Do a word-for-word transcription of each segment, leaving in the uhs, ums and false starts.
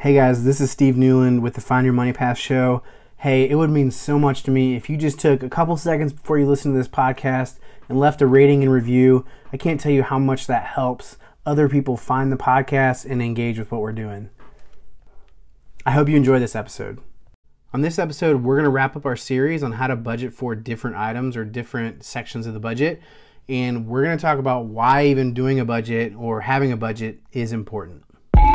Hey guys, this is Steve Newland with the Find Your Money Path show. Hey, it would mean so much to me if you just took a couple seconds before you listen to this podcast and left a rating and review. I can't tell you how much that helps other people find the podcast and engage with what we're doing. I hope you enjoy this episode. On this episode, we're going to wrap up our series on how to budget for different items or different sections of the budget. And we're going to talk about why even doing a budget or having a budget is important.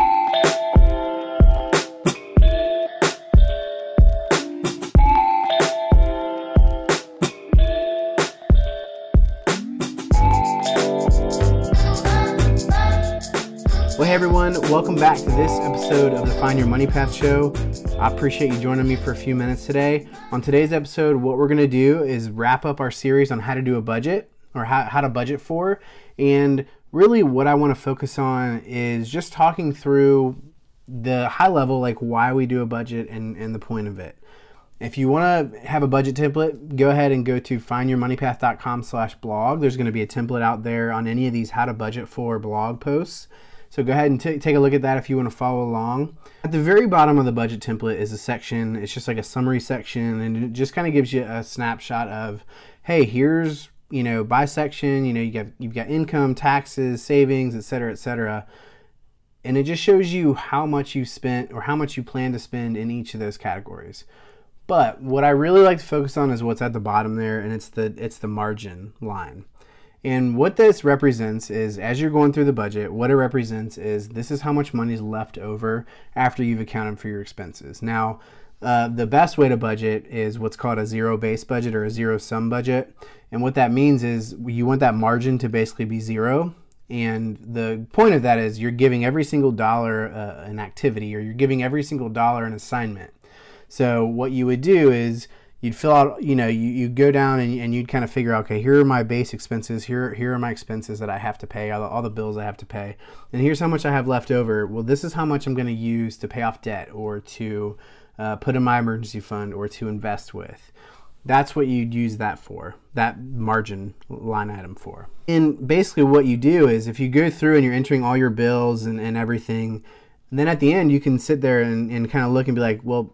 Well, hey everyone, welcome back to this episode of the Find Your Money Path show. I appreciate you joining me for a few minutes today. On today's episode, what we're going to do is wrap up our series on how to do a budget or how, how to budget for. And really what I want to focus on is just talking through the high level, like why we do a budget and, and the point of it. If you want to have a budget template, go ahead and go to find your money path dot com slash blog. There's going to be a template out there on any of these how to budget for blog posts. So go ahead and t- take a look at that if you want to follow along. At the very bottom of the budget template is a section. It's just like a summary section, and it just kind of gives you a snapshot of, hey, here's, you know, by section, you know, you got, you've got income, taxes, savings, et cetera, et cetera. And it just shows you how much you spent or how much you plan to spend in each of those categories. But what I really like to focus on is what's at the bottom there, and it's the it's the margin line. And what this represents is, as you're going through the budget, what it represents is this is how much money is left over after you've accounted for your expenses. Now, uh, the best way to budget is what's called a zero-based budget or a zero-sum budget. And what that means is you want that margin to basically be zero. And the point of that is you're giving every single dollar uh, an activity, or you're giving every single dollar an assignment. So what you would do is you'd fill out, you know, you, you go down and, and you'd kind of figure out, okay, here are my base expenses. Here, here are my expenses that I have to pay, all the, all the bills I have to pay. And here's how much I have left over. Well, this is how much I'm going to use to pay off debt or to uh, put in my emergency fund or to invest with. That's what you'd use that for, that margin line item for. And basically what you do is if you go through and you're entering all your bills and, and everything, then at the end you can sit there and, and kind of look and be like, well,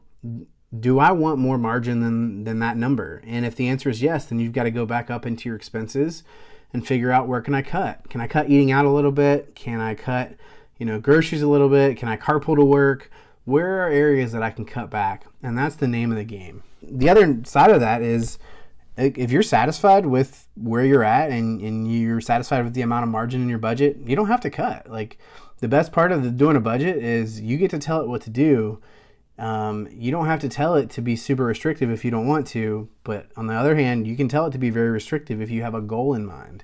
do I want more margin than, than that number? And if the answer is yes, then you've got to go back up into your expenses and figure out, where can I cut? Can I cut eating out a little bit? Can I cut, you know, groceries a little bit? Can I carpool to work? Where are areas that I can cut back? And that's the name of the game. The other side of that is if you're satisfied with where you're at and, and you're satisfied with the amount of margin in your budget, you don't have to cut. Like, the best part of the, doing a budget is you get to tell it what to do. Um, you don't have to tell it to be super restrictive if you don't want to, but on the other hand, you can tell it to be very restrictive if you have a goal in mind.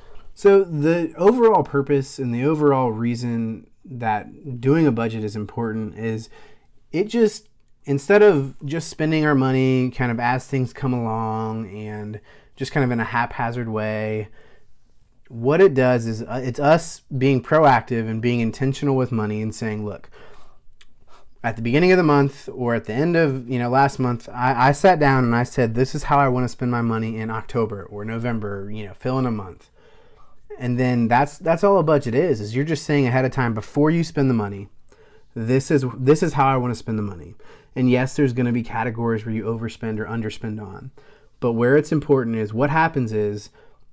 So the overall purpose and the overall reason that doing a budget is important is it just, instead of just spending our money kind of as things come along and just kind of in a haphazard way, what it does is uh, it's us being proactive and being intentional with money and saying, look, at the beginning of the month or at the end of, you know, last month, I, I sat down and I said, this is how I want to spend my money in October or November, you know, fill in a month. And then that's that's all a budget is, is you're just saying ahead of time before you spend the money, this is this is how I want to spend the money. And yes, there's going to be categories where you overspend or underspend on. But where it's important is what happens is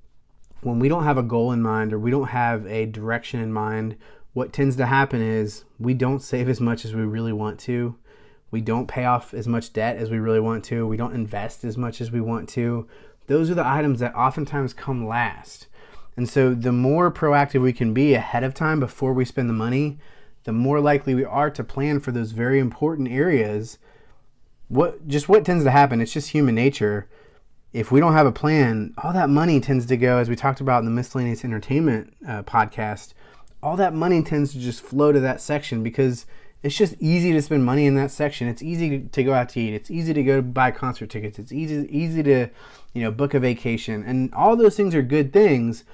when we don't have a goal in mind or we don't have a direction in mind, what tends to happen is we don't save as much as we really want to. We don't pay off as much debt as we really want to. We don't invest as much as we want to. Those are the items that oftentimes come last. And so the more proactive we can be ahead of time before we spend the money, the more likely we are to plan for those very important areas. What just what tends to happen, it's just human nature. If we don't have a plan, all that money tends to go, as we talked about in the Miscellaneous Entertainment uh, podcast, all that money tends to just flow to that section because it's just easy to spend money in that section. It's easy to go out to eat. It's easy to go buy concert tickets. It's easy easy to, you know, book a vacation. And all those things are good things.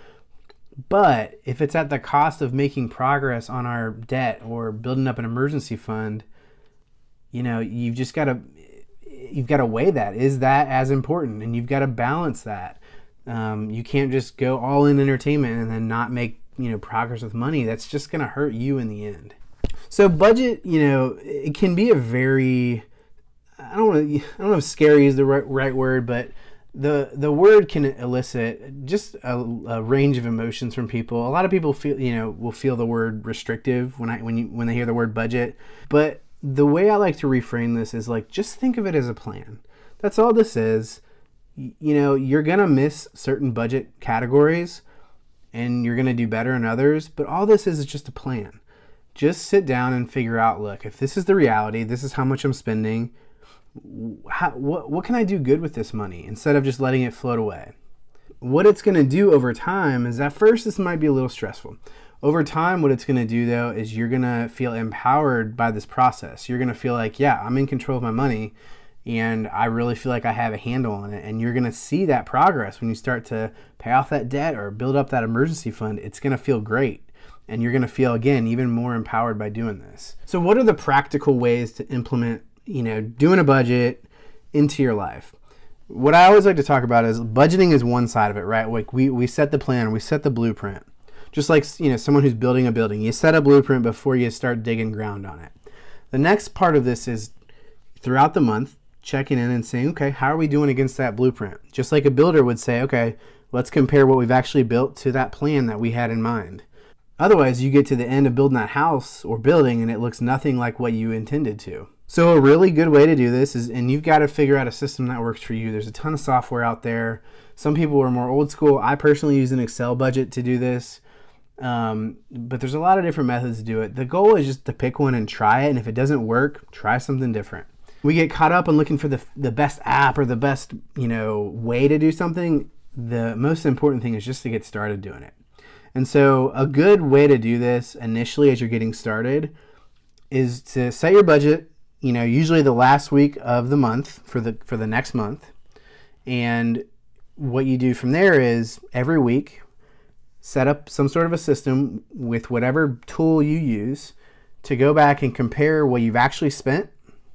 But if it's at the cost of making progress on our debt or building up an emergency fund, you know, you've just got to you've got to weigh that. Is that as important? And you've got to balance that. Um, you can't just go all in entertainment and then not make, you know, progress with money. That's just going to hurt you in the end. So budget, you know, it can be a very, I don't know, I don't know if scary is the right, right word, but the the word can elicit just a, a range of emotions from people. A lot of people feel, you know, will feel the word restrictive when I when you when they hear the word budget. But the way I like to reframe this is like, just think of it as a plan. That's all this is. You know, you're gonna miss certain budget categories, and you're gonna do better in others. But all this is is just a plan. Just sit down and figure out, look, if this is the reality, this is how much I'm spending. How, what, what can I do good with this money instead of just letting it float away? What it's going to do over time is, at first this might be a little stressful. Over time, what it's going to do though is you're going to feel empowered by this process. You're going to feel like, yeah, I'm in control of my money and I really feel like I have a handle on it. And you're going to see that progress when you start to pay off that debt or build up that emergency fund. It's going to feel great. And you're going to feel, again, even more empowered by doing this. So what are the practical ways to implement, you know, doing a budget into your life? What I always like to talk about is budgeting is one side of it, right? Like we, we set the plan, we set the blueprint. Just like, you know, someone who's building a building, you set a blueprint before you start digging ground on it. The next part of this is throughout the month, checking in and saying, okay, how are we doing against that blueprint? Just like a builder would say, okay, let's compare what we've actually built to that plan that we had in mind. Otherwise, you get to the end of building that house or building and it looks nothing like what you intended to. So a really good way to do this is, and you've got to figure out a system that works for you. There's a ton of software out there. Some people are more old school. I personally use an Excel budget to do this. Um, but there's a lot of different methods to do it. The goal is just to pick one and try it. And if it doesn't work, try something different. We get caught up on looking for the, the best app or the best, you know, way to do something. The most important thing is just to get started doing it. And so a good way to do this initially as you're getting started is to set your budget, you know, usually the last week of the month for the for the next month. And what you do from there is every week set up some sort of a system with whatever tool you use to go back and compare what you've actually spent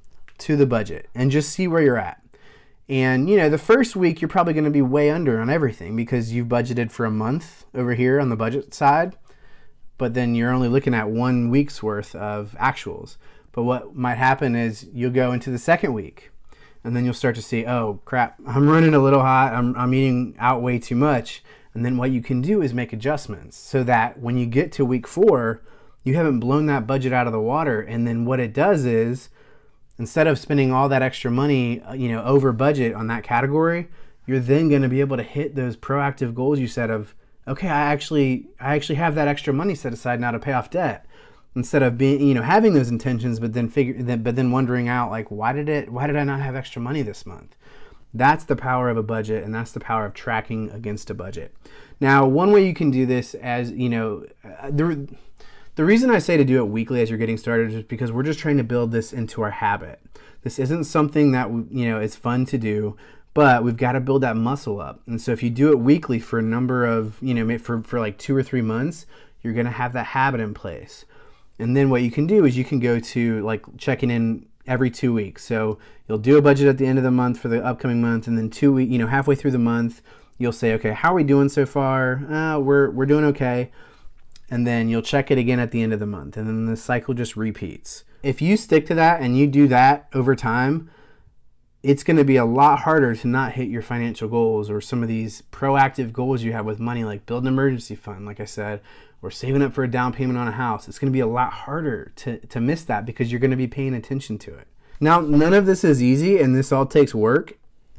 to the budget and just see where you're at. And, you know, the first week you're probably going to be way under on everything because you've budgeted for a month over here on the budget side, but then you're only looking at one week's worth of actuals. But what might happen is you'll go into the second week and then you'll start to see, oh crap, I'm running a little hot, I'm, I'm eating out way too much. And then what you can do is make adjustments so that when you get to week four, you haven't blown that budget out of the water. And then what it does is, instead of spending all that extra money, you know, over budget on that category, you're then going to be able to hit those proactive goals you set of, okay, I actually, I actually have that extra money set aside now to pay off debt. Instead of being, you know, having those intentions, but then figure, but then wondering out like, why did it, why did I not have extra money this month? That's the power of a budget, and that's the power of tracking against a budget. Now, one way you can do this, as you know, the The reason I say to do it weekly as you're getting started is because we're just trying to build this into our habit. This isn't something that, you know, is fun to do, but we've got to build that muscle up. And so if you do it weekly for a number of, you know, for, for like two or three months, you're going to have that habit in place. And then what you can do is you can go to like checking in every two weeks. So you'll do a budget at the end of the month for the upcoming month, and then two weeks, you know, halfway through the month, you'll say, okay, how are we doing so far? Uh, we're, we're doing okay. And then you'll check it again at the end of the month, and then the cycle just repeats. If you stick to that and you do that over time, it's going to be a lot harder to not hit your financial goals or some of these proactive goals you have with money, like build an emergency fund, like I said, or saving up for a down payment on a house. It's going to be a lot harder to, to miss that because you're going to be paying attention to it. Now, none of this is easy, and this all takes work,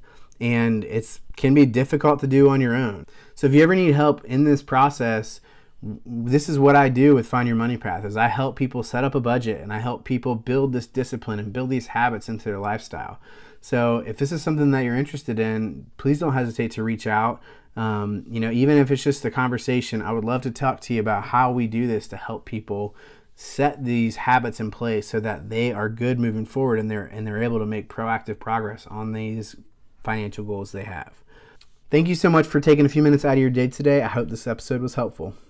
and it can be difficult to do on your own. So if you ever need help in this process, this is what I do with Find Your Money Path, is I help people set up a budget, and I help people build this discipline and build these habits into their lifestyle. So if this is something that you're interested in, please don't hesitate to reach out. Um, you know, even if it's just a conversation, I would love to talk to you about how we do this to help people set these habits in place so that they are good moving forward, and they're and they're able to make proactive progress on these financial goals they have. Thank you so much for taking a few minutes out of your day today. I hope this episode was helpful.